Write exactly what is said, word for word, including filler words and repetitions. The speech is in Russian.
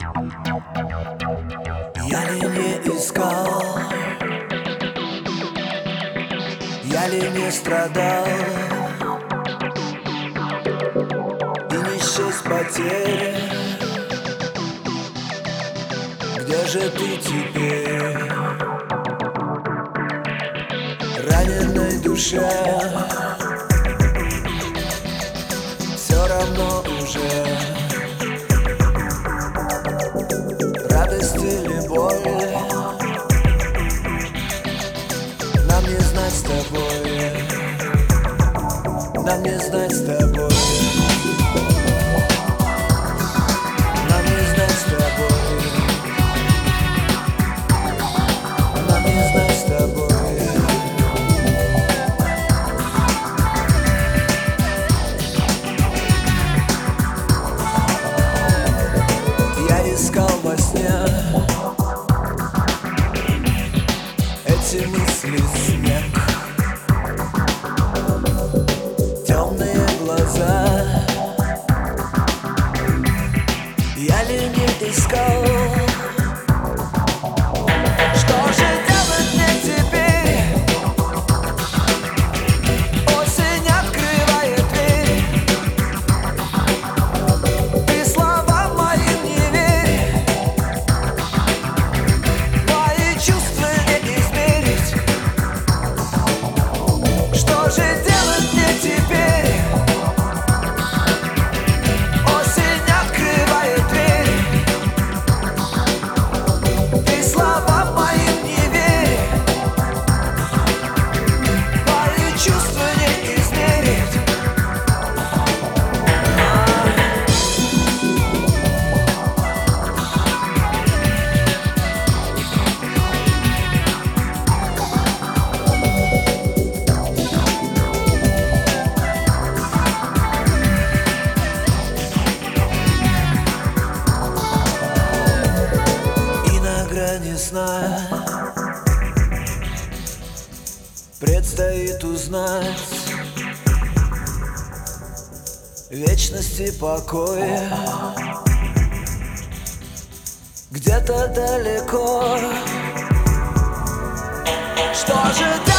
Я ли не искал, я ли не страдал, и не счесть потерь. Где же ты теперь? Раненой душе все равно уже, радость или боль, нам не знать с тобой, нам не знать с тобой, нам не знать с тобой, нам не знать с тобой. Искал во сне эти мысли, снег, темные глаза. Я ли не искал? Что же делать мне теперь? Осень открывает дверь, ты словам моим не верь. Чувства не измерить. Что же делать мне теперь? Осень открывает дверь, ты словам моим не верь. Мои чувства не измерить. Не знаю, предстоит узнать вечности покоя. Где-то далеко. Что же ты?